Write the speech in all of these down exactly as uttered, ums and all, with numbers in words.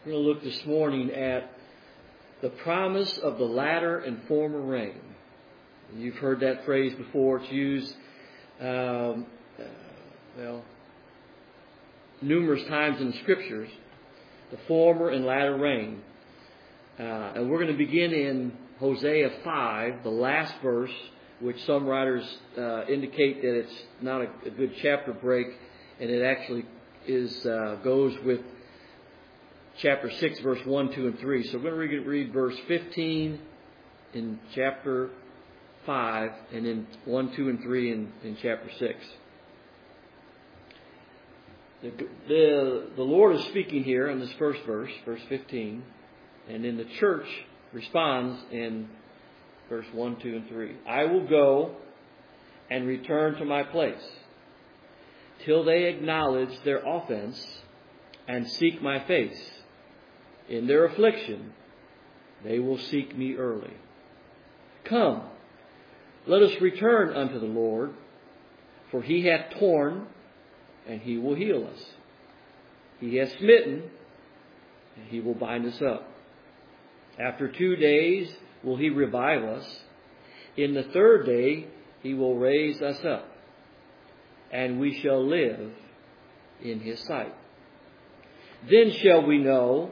We're going to look this morning at the promise of the latter and former rain. You've heard that phrase before. It's used, um, uh, well, numerous times in the Scriptures. The former and latter rain. Uh, and we're going to begin in Hosea five, the last verse, which some writers uh, indicate that it's not a, a good chapter break, and it actually is uh, goes with chapter six, verse one, two, and three. So we're going to read, read verse fifteen in chapter five, and then one, two, and three in, in chapter six. The, the, the Lord is speaking here in this first verse, verse fifteen, and then the church responds in verse one, two, and three. I will go and return to my place till they acknowledge their offense and seek my face. In their affliction, they will seek me early. Come, let us return unto the Lord, for he hath torn, and he will heal us. He hath smitten, and he will bind us up. After two days will he revive us. In the third day he will raise us up, and we shall live in his sight. Then shall we know,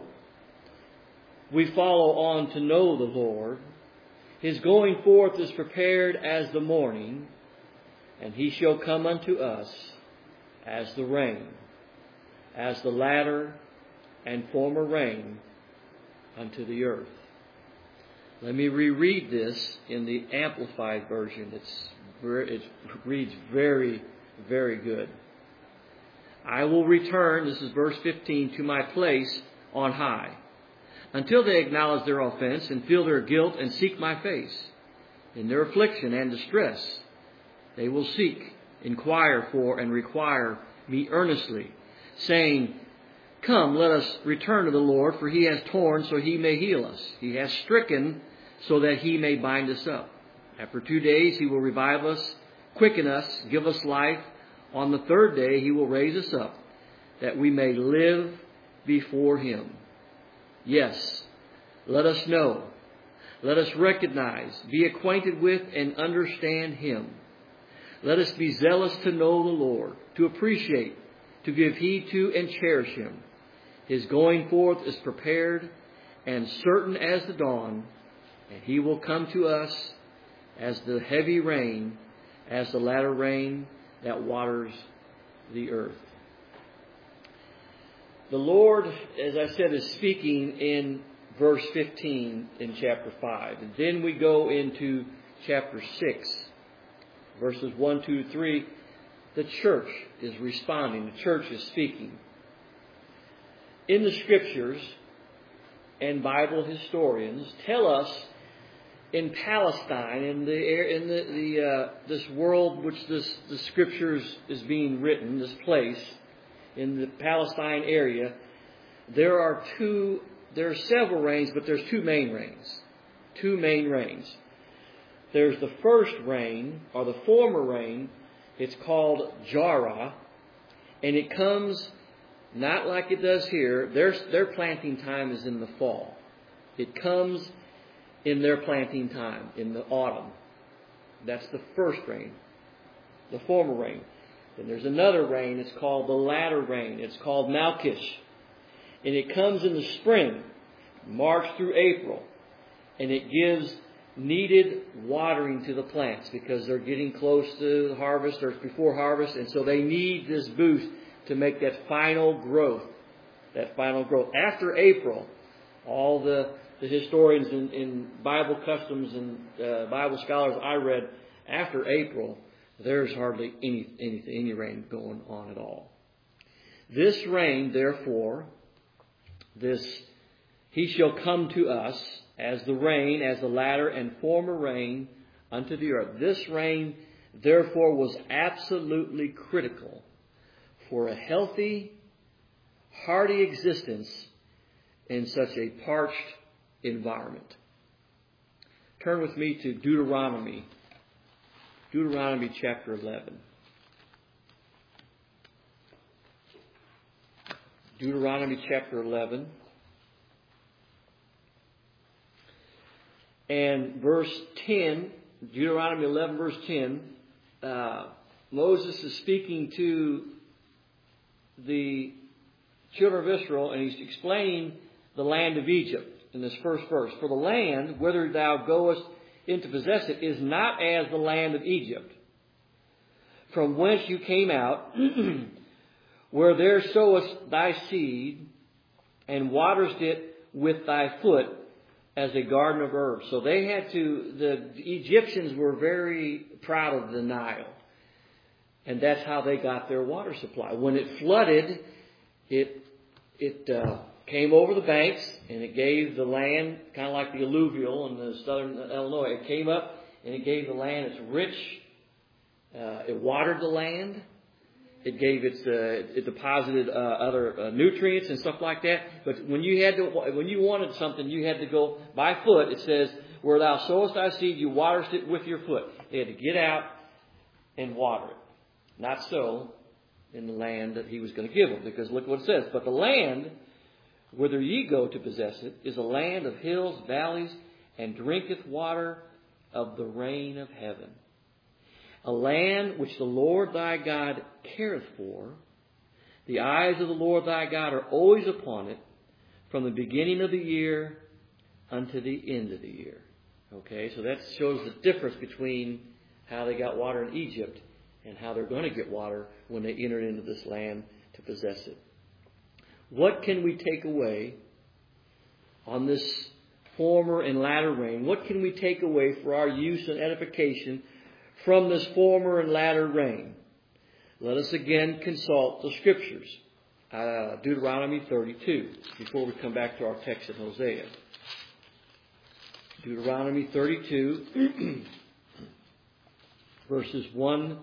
we follow on to know the Lord. His going forth is prepared as the morning, and he shall come unto us as the rain, as the latter and former rain unto the earth. Let me reread this in the Amplified Version. It's, it reads very, very good. I will return, this is verse fifteen, to my place on high, until they acknowledge their offense and feel their guilt and seek my face. In their affliction and distress, they will seek, inquire for, and require me earnestly, saying, Come, let us return to the Lord, for he has torn so he may heal us. He has stricken so that he may bind us up. After two days he will revive us, quicken us, give us life. On the third day he will raise us up, that we may live before him. Yes, let us know, let us recognize, be acquainted with, and understand him. Let us be zealous to know the Lord, to appreciate, to give heed to, and cherish him. His going forth is prepared and certain as the dawn, and he will come to us as the heavy rain, as the latter rain that waters the earth. The Lord, as I said, is speaking in verse fifteen in chapter five. And then we go into chapter six, verses one, two, three. The church is responding. The church is speaking. In the Scriptures, and Bible historians tell us in Palestine, in the in the, the uh, this world which this the Scriptures is being written, this place, in the Palestine area, there are two, there are several rains, but there's two main rains. Two main rains. There's the first rain, or the former rain. It's called Jarrah, and it comes not like it does here. Their, their planting time is in the fall. It comes in their planting time, in the autumn. That's the first rain, the former rain. Then there's another rain. It's called the latter rain. It's called Malkish. And it comes in the spring, March through April. And it gives needed watering to the plants because they're getting close to the harvest or before harvest. And so they need this boost to make that final growth. That final growth. After April, all the, the historians in, in Bible customs and uh, Bible scholars I read, after April, there's hardly any, any, any rain going on at all. This rain, therefore, this, he shall come to us as the rain, as the latter and former rain unto the earth. This rain, therefore, was absolutely critical for a healthy, hardy existence in such a parched environment. Turn with me to Deuteronomy. Deuteronomy chapter eleven. Deuteronomy chapter eleven. And verse ten, Deuteronomy eleven, verse ten, uh, Moses is speaking to the children of Israel, and he's explaining the land of Egypt in this first verse. For the land, whither thou goest in to possess it, is not as the land of Egypt, from whence you came out, where there sowest thy seed, and waterest it with thy foot, as a garden of herbs. So they had to, the Egyptians were very proud of the Nile. And that's how they got their water supply. When it flooded, it it uh, came over the banks, and it gave the land, kind of like the alluvial in the southern Illinois, it came up and it gave the land its rich, uh, it watered the land. It gave its, uh, it deposited uh, other uh, nutrients and stuff like that. But when you had to, when you wanted something, you had to go by foot. It says, "Where thou sowest thy seed, you waterest it with your foot." They had to get out and water it. Not so in the land that he was going to give them, because look what it says: "But the land whither ye go to possess it is a land of hills, valleys, and drinketh water of the rain of heaven. A land which the Lord thy God careth for. The eyes of the Lord thy God are always upon it, from the beginning of the year unto the end of the year." Okay, so that shows the difference between how they got water in Egypt and how they're going to get water when they entered into this land to possess it. What can we take away on this former and latter rain? What can we take away for our use and edification from this former and latter rain? Let us again consult the Scriptures. Uh, Deuteronomy thirty-two, before we come back to our text in Hosea. Deuteronomy thirty-two, verses one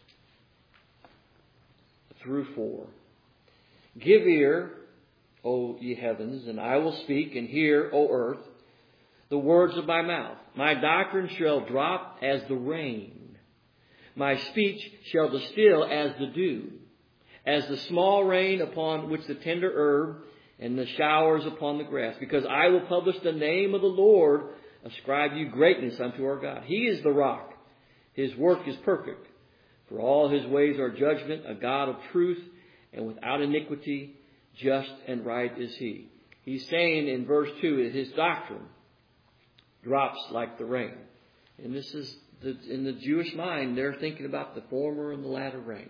through four. "Give ear, O ye heavens, and I will speak, and hear, O earth, the words of my mouth. My doctrine shall drop as the rain. My speech shall distill as the dew, as the small rain upon which the tender herb, and the showers upon the grass. Because I will publish the name of the Lord, ascribe you greatness unto our God. He is the rock. His work is perfect. For all his ways are judgment, a God of truth, and without iniquity, just and right is he." He's saying in verse two that his doctrine drops like the rain. And this is, the, in the Jewish mind, they're thinking about the former and the latter rain.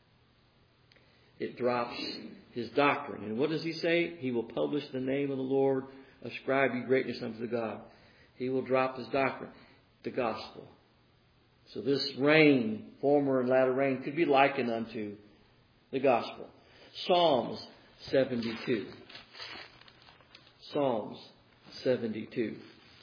It drops his doctrine. And what does he say? He will publish the name of the Lord, ascribe you greatness unto the God. He will drop his doctrine, the gospel. So this rain, former and latter rain, could be likened unto the gospel. Psalms seventy-two. Psalms seventy-two.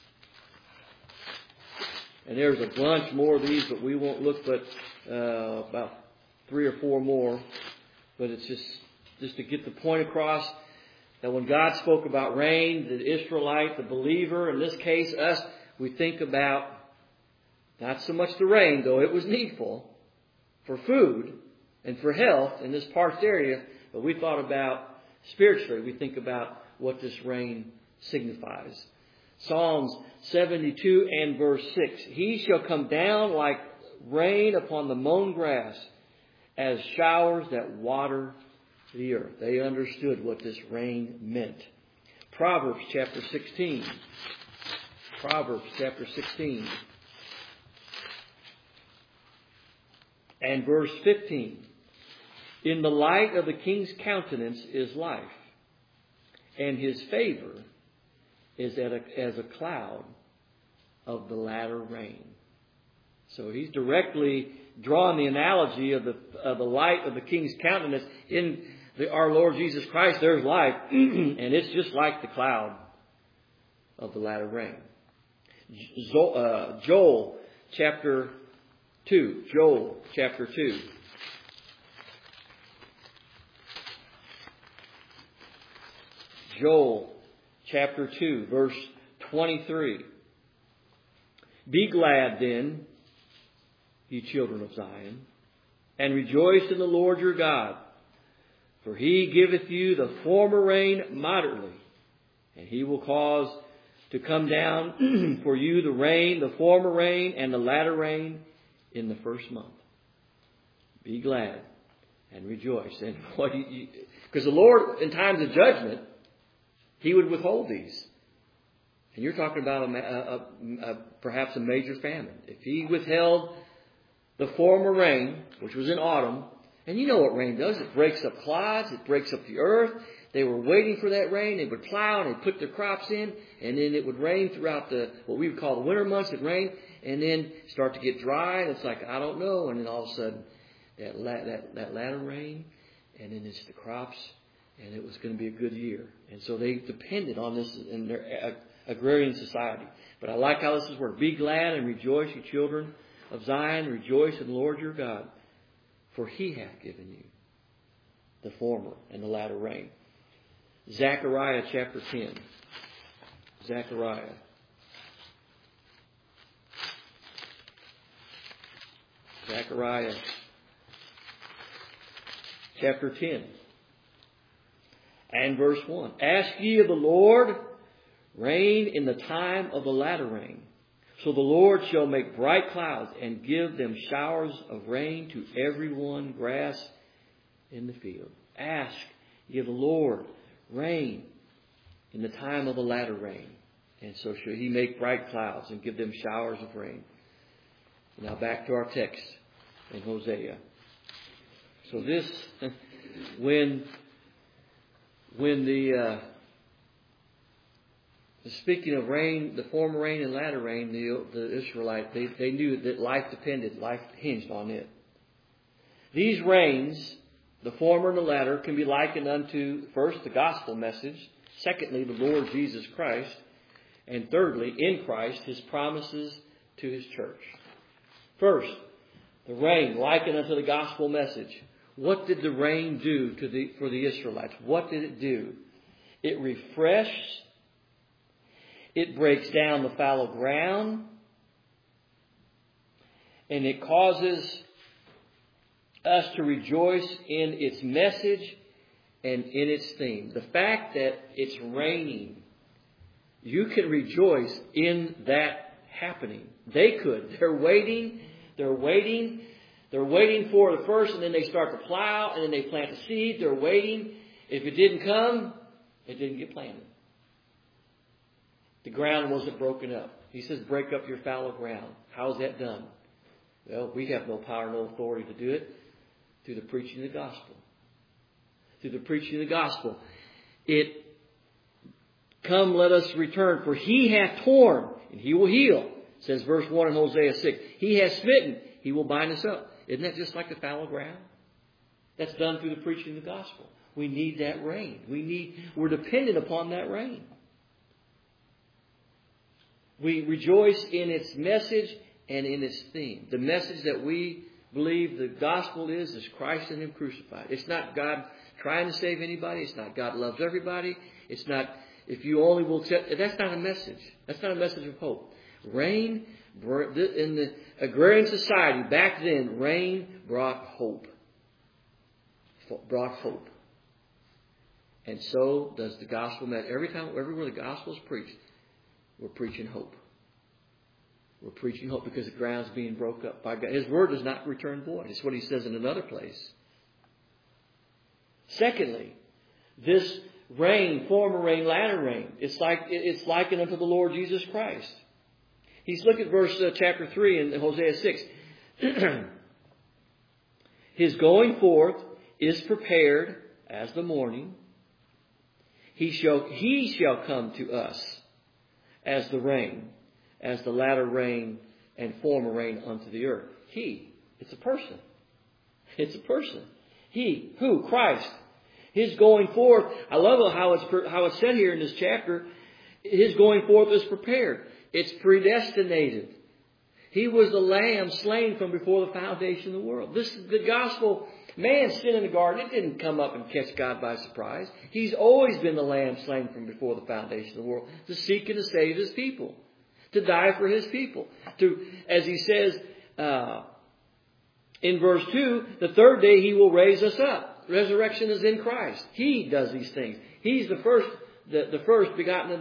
And there's a bunch more of these, but we won't look but uh, about three or four more. But it's just, just to get the point across that when God spoke about rain, the Israelite, the believer, in this case us, we think about not so much the rain, though it was needful for food and for health in this parched area, but we thought about spiritually, we think about what this rain signifies. Psalms seventy-two and verse six. "He shall come down like rain upon the mown grass, as showers that water the earth." They understood what this rain meant. Proverbs chapter sixteen. Proverbs chapter sixteen. And verse fifteen. "In the light of the king's countenance is life, and his favor is as a cloud of the latter rain." So he's directly drawing the analogy of the of the light of the king's countenance. In the, our Lord Jesus Christ, there's life, and it's just like the cloud of the latter rain. Jo, uh, Joel chapter two. Joel chapter two. Joel chapter two, verse twenty-three. "Be glad then, ye children of Zion, and rejoice in the Lord your God. For he giveth you the former rain moderately, and he will cause to come down for you the rain, the former rain and the latter rain in the first month. Be glad and rejoice. And what you, because the Lord, in times of judgment, He would withhold these. And you're talking about a, a, a, perhaps a major famine. If He withheld the former rain, which was in autumn, and you know what rain does. It breaks up clods. It breaks up the earth. They were waiting for that rain. They would plow and they'd put their crops in. And then it would rain throughout the what we would call the winter months. It'd rain and then start to get dry. And it's like, I don't know. And then all of a sudden, that, la- that, that latter rain. And then it's the crops. And it was going to be a good year. And so they depended on this in their agrarian society. But I like how this is worded. Be glad and rejoice, you children of Zion. Rejoice in the Lord your God. For He hath given you the former and the latter rain. Zechariah chapter ten. Zechariah. Zechariah chapter ten. And verse one. Ask ye of the Lord rain in the time of the latter rain. So the Lord shall make bright clouds and give them showers of rain to every one grass in the field. Ask ye of the Lord rain in the time of the latter rain. And so shall He make bright clouds and give them showers of rain. Now back to our text in Hosea. So this, when, when the... Uh, Speaking of rain, the former rain and latter rain, the, the Israelites, they, they knew that life depended, life hinged on it. These rains, the former and the latter, can be likened unto, first, the gospel message, secondly, the Lord Jesus Christ, and thirdly, in Christ, His promises to His church. First, the rain, likened unto the gospel message. What did the rain do to the, for the Israelites? What did it do? It refreshed. It breaks down the fallow ground. And it causes us to rejoice in its message and in its theme. The fact that it's raining, you can rejoice in that happening. They could. They're waiting. They're waiting. They're waiting for the first, and then they start to plow, and then they plant the seed. They're waiting. If it didn't come, it didn't get planted. The ground wasn't broken up. He says, break up your fallow ground. How's that done? Well, we have no power, no authority to do it. Through the preaching of the gospel. Through the preaching of the gospel. It, come, let us return. For He hath torn, and He will heal. Says verse one in Hosea six. He has smitten, He will bind us up. Isn't that just like the fallow ground? That's done through the preaching of the gospel. We need that rain. We need, we're dependent upon that rain. We rejoice in its message and in its theme. The message that we believe the gospel is, is Christ and Him crucified. It's not God trying to save anybody. It's not God loves everybody. It's not, if you only will accept, that's not a message. That's not a message of hope. Rain, in the agrarian society back then, rain brought hope. Brought hope. And so does the gospel message. Every time, everywhere the gospel is preached, we're preaching hope. We're preaching hope because the ground's being broke up by God. His word does not return void. It's what He says in another place. Secondly, this rain, former rain, latter rain, it's like it's likened unto the Lord Jesus Christ. He's look at verse uh, chapter three in Hosea six. His going forth is prepared as the morning. He shall he shall come to us as the rain, as the latter rain and former rain unto the earth. He, it's a person. It's a person. He, who? Christ. His going forth, I love how it's, how it's said here in this chapter, His going forth is prepared. It's predestinated. He was the lamb slain from before the foundation of the world. This is the gospel. Man's sin in the garden, it didn't come up and catch God by surprise. He's always been the lamb slain from before the foundation of the world to seek and to save His people, to die for His people. To, as He says uh, in verse two, the third day He will raise us up. Resurrection is in Christ. He does these things. He's the first, the, the first begotten of the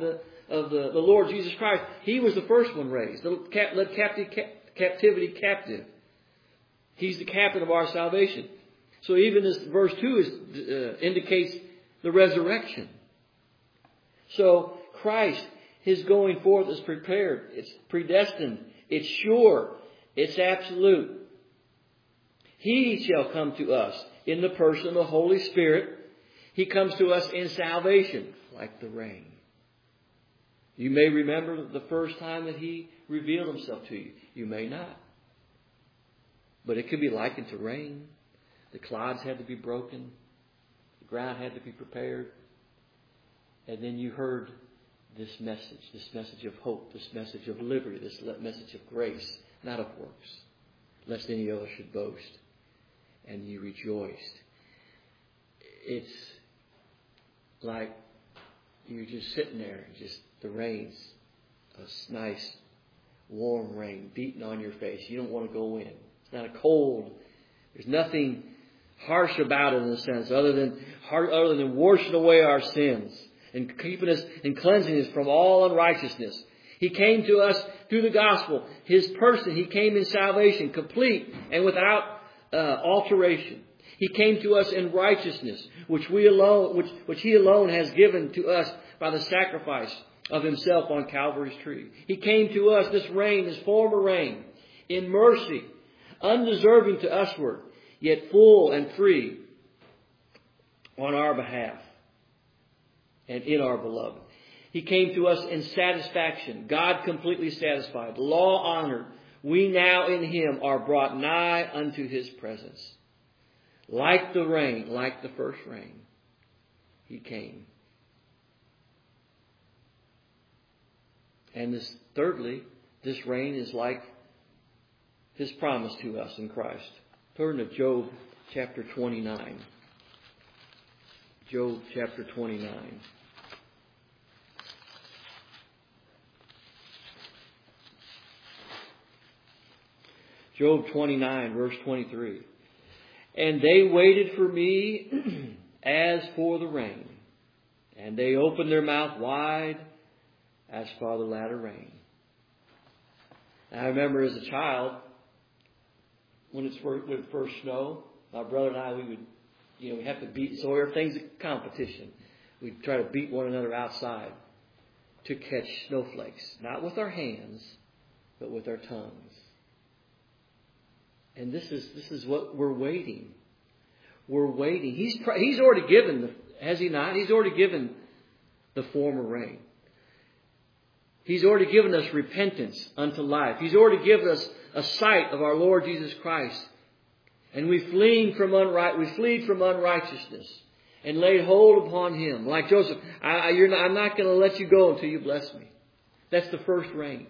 of the, the Lord Jesus Christ, He was the first one raised. Led captive, captivity captive. He's the captain of our salvation. So even this verse two is, uh, indicates the resurrection. So Christ, His going forth is prepared. It's predestined. It's sure. It's absolute. He shall come to us in the person of the Holy Spirit. He comes to us in salvation, like the rain. You may remember the first time that He revealed Himself to you. You may not. But it could be likened to rain. The clouds had to be broken. The ground had to be prepared. And then you heard this message, this message of hope, this message of liberty, this message of grace, not of works, lest any other should boast. And you rejoiced. It's like you're just sitting there, just the rain's a nice, warm rain beating on your face. You don't want to go in. It's not a cold. There's nothing harsh about it in a sense, other than other than washing away our sins and keeping us and cleansing us from all unrighteousness. He came to us through the gospel. His person, He came in salvation, complete and without Uh, alteration. He came to us in righteousness, which we alone, which, which He alone has given to us by the sacrifice of Himself on Calvary's tree. He came to us, this rain, this former rain, in mercy, undeserving to usward, yet full and free on our behalf and in our beloved. He came to us in satisfaction, God completely satisfied, law honored. We now in Him are brought nigh unto His presence. Like the rain, like the first rain, He came. And this, thirdly, this rain is like His promise to us in Christ. Turn to Job chapter twenty-nine. Job chapter twenty-nine. Job twenty-nine, verse twenty-three. And they waited for me as for the rain, and they opened their mouth wide as for the latter rain. And I remember as a child, when it's first, when it first snowed, my brother and I, we would, you know, we have to beat, so everything's a competition. We'd try to beat one another outside to catch snowflakes, not with our hands, but with our tongues. And this is this is what we're waiting. We're waiting. He's He's already given, the, has He not? He's already given the former rain. He's already given us repentance unto life. He's already given us a sight of our Lord Jesus Christ. And we fleeing from unright, we fleed from unrighteousness and laid hold upon Him. Like Joseph, I, I, you're not, I'm not going to let you go until you bless me. That's the first rain.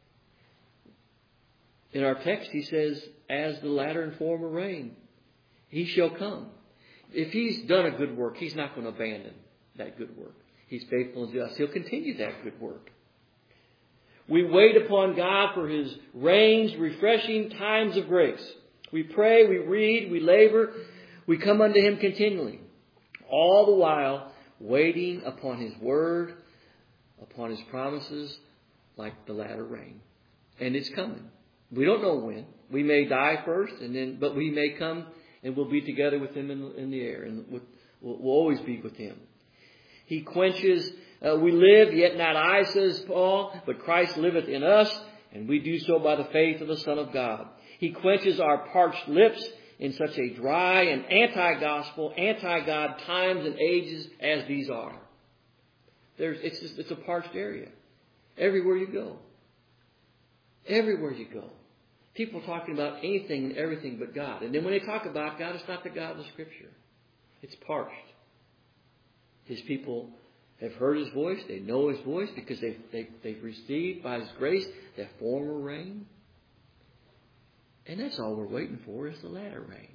In our text, He says, as the latter and former rain, He shall come. If He's done a good work, He's not going to abandon that good work. He's faithful and just. He'll continue that good work. We wait upon God for His rains, refreshing times of grace. We pray, we read, we labor, we come unto Him continually. All the while waiting upon His word, upon His promises, like the latter rain. And it's coming. We don't know when. We may die first, and then, but we may come and we'll be together with Him in, in the air, and we'll, we'll always be with Him. He quenches. Uh, we live, yet not I, says Paul, but Christ liveth in us, and we do so by the faith of the Son of God. He quenches our parched lips in such a dry and anti-gospel, anti-God times and ages as these are. There's, it's just, it's a parched area. Everywhere you go. Everywhere you go. People talking about anything and everything but God. And then when they talk about God, it's not the God of the Scripture. It's parched. His people have heard His voice. They know His voice because they've, they've, they've received by His grace that former rain. And that's all we're waiting for is the latter rain.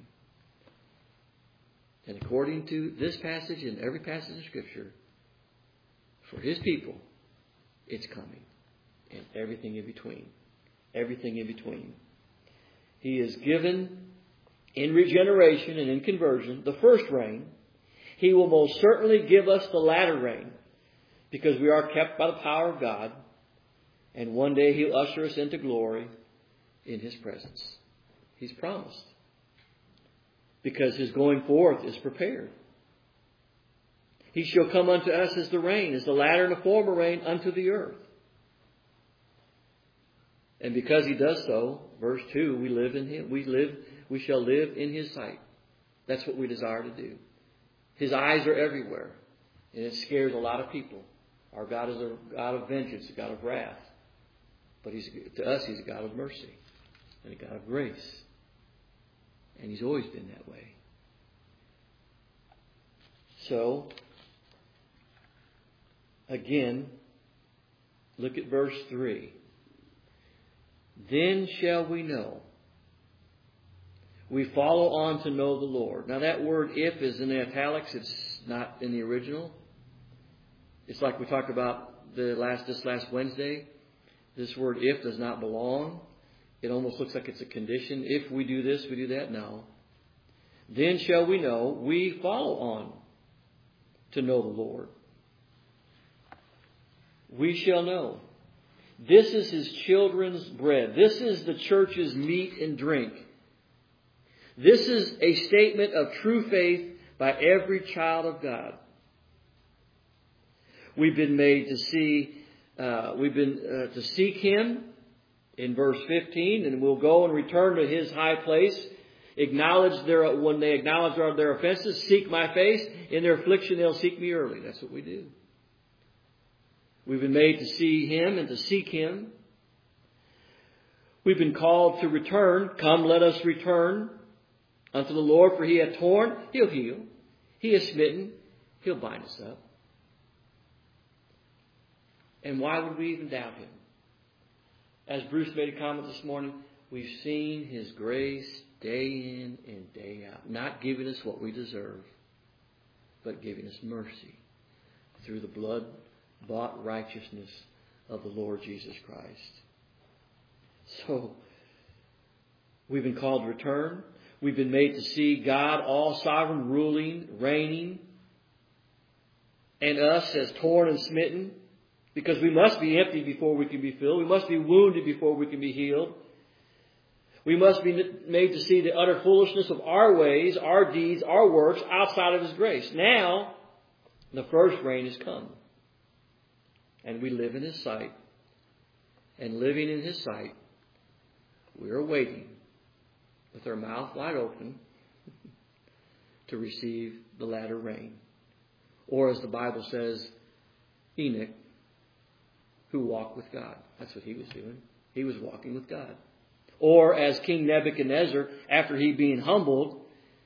And according to this passage and every passage of Scripture, for His people, it's coming. And everything in between. Everything in between. He is given in regeneration and in conversion the first rain. He will most certainly give us the latter rain. because we are kept by the power of God, and one day He'll usher us into glory in His presence. He's promised. Because His going forth is prepared. He shall come unto us as the rain, as the latter and the former rain unto the earth. And because He does so, verse two, we live in Him. We live, we shall live in His sight. That's what we desire to do. His eyes are everywhere. And it scares a lot of people. Our God is a God of vengeance, a God of wrath. But he's, to us, He's a God of mercy and a God of grace. And He's always been that way. So, again, look at verse three. Then shall we know. We follow on to know the Lord. Now that word if is in the italics. It's not in the original. It's like we talked about the last this last Wednesday. This word if does not belong. It almost looks like it's a condition. If we do this, we do that. No. Then shall we know. We follow on to know the Lord. We shall know. This is His children's bread. This is the church's meat and drink. This is a statement of true faith by every child of God. We've been made to see, uh, we've been uh, to seek Him in verse fifteen, and we'll go and return to His high place. Acknowledge their, when they acknowledge their offenses, seek my face. In their affliction, they'll seek me early. That's what we do. We've been made to see Him and to seek Him. We've been called to return. Come, let us return unto the Lord, for He hath torn, He'll heal. He has smitten, He'll bind us up. And why would we even doubt Him? As Bruce made a comment this morning, we've seen His grace day in and day out. Not giving us what we deserve, but giving us mercy through the blood-bought righteousness of the Lord Jesus Christ. So, we've been called to return. We've been made to see God all sovereign, ruling, reigning, and us as torn and smitten, because we must be empty before we can be filled. We must be wounded before we can be healed. We must be made to see the utter foolishness of our ways, our deeds, our works outside of His grace. Now, the first rain has come. And we live in His sight. And living in His sight, we are waiting with our mouth wide open to receive the latter rain. Or as the Bible says, Enoch, who walked with God. That's what he was doing. He was walking with God. Or as King Nebuchadnezzar, after he being humbled,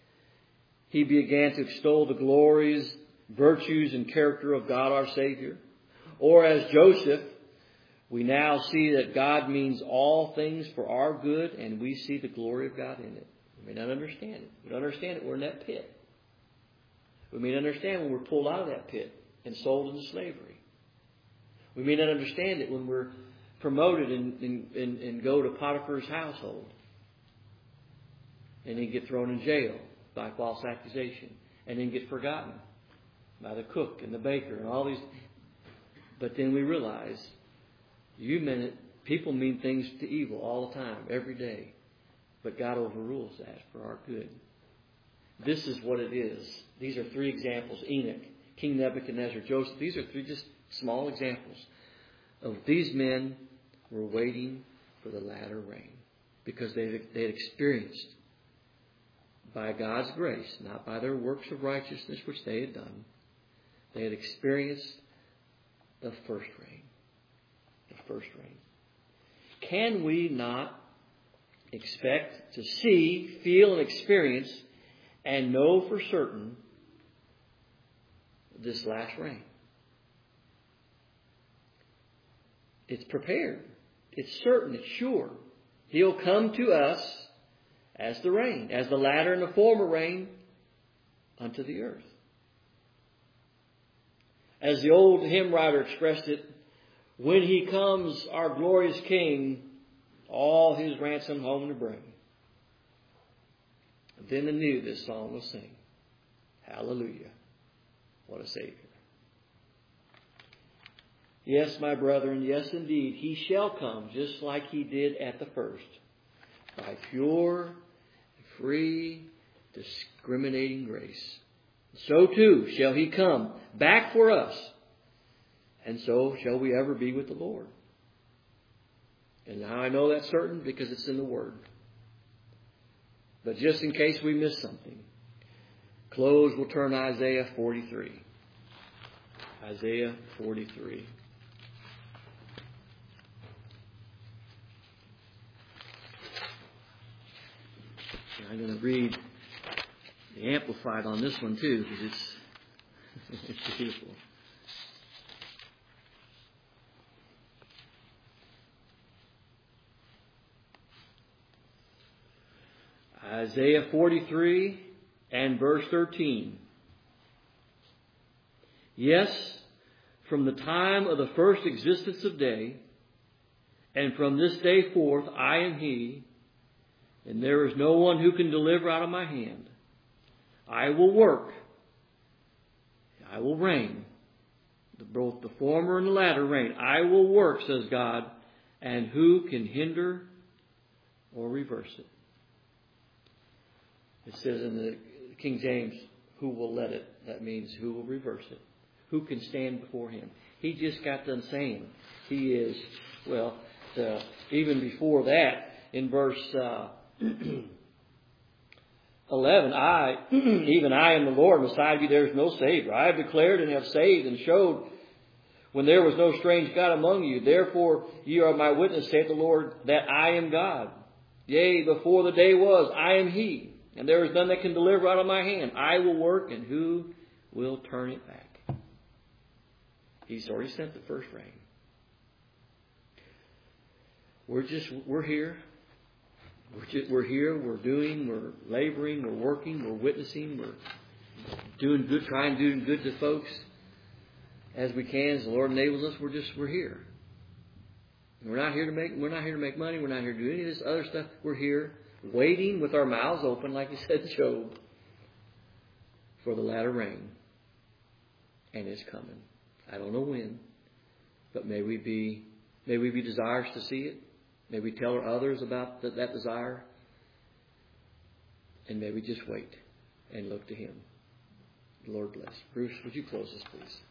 he began to extol the glories, virtues, and character of God our Savior. Or as Joseph, we now see that God means all things for our good, and we see the glory of God in it. We may not understand it. We don't understand it. We're in that pit. We may not understand when we're pulled out of that pit and sold into slavery. We may not understand it when we're promoted and, and, and, and go to Potiphar's household and then get thrown in jail by false accusation and then get forgotten by the cook and the baker and all these. But then we realize you meant it. People mean things to evil all the time, every day. But God overrules that for our good. This is what it is. These are three examples. Enoch, King Nebuchadnezzar, Joseph. These are three just small examples of these men were waiting for the latter rain. Because they, they had experienced by God's grace, not by their works of righteousness which they had done, they had experienced the first rain. The first rain. Can we not expect to see, feel, and experience and know for certain this last rain? It's prepared. It's certain. It's sure. He'll come to us as the rain, as the latter and the former rain unto the earth. As the old hymn writer expressed it, when He comes, our glorious King, all His ransom home to bring. Then anew this song will sing. Hallelujah. What a Savior. Yes, my brethren, yes indeed, He shall come just like He did at the first, by pure, free, discriminating grace. So too shall He come back for us, and so shall we ever be with the Lord. And now I know that's certain because it's in the Word. But just in case we miss something, close, we'll turn to Isaiah forty-three. Isaiah forty-three. I'm going to read the Amplified on this one too, because it's, it's beautiful. Isaiah forty-three and verse thirteen. Yes, from the time of the first existence of day, and from this day forth I am He, and there is no one who can deliver out of my hand. I will work. I will reign. Both the former and the latter reign. I will work, says God, and who can hinder or reverse it? It says in the King James, who will let it? That means who will reverse it? Who can stand before Him? He just got done saying He is, well, uh, even before that, in verse uh, eleven, I, even I am the Lord, and beside me there is no Savior. I have declared and have saved and showed when there was no strange God among you. Therefore ye are my witness, saith the Lord, that I am God. Yea, before the day was, I am He, and there is none that can deliver out of my hand. I will work, and who will turn it back? He's already sent the first rain. We're just, we're here. We're, just, we're here, we're doing, we're laboring, we're working, we're witnessing, we're doing good, trying to do good to folks as we can, as the Lord enables us. We're just, we're here. We're not here to make, we're not here to make money. We're not here to do any of this other stuff. We're here waiting with our mouths open, like He said to Job, for the latter rain. And it's coming. I don't know when, but may we be, may we be desirous to see it. May we tell others about that, that desire. And may we just wait and look to Him. The Lord bless. Bruce, would you close this, please?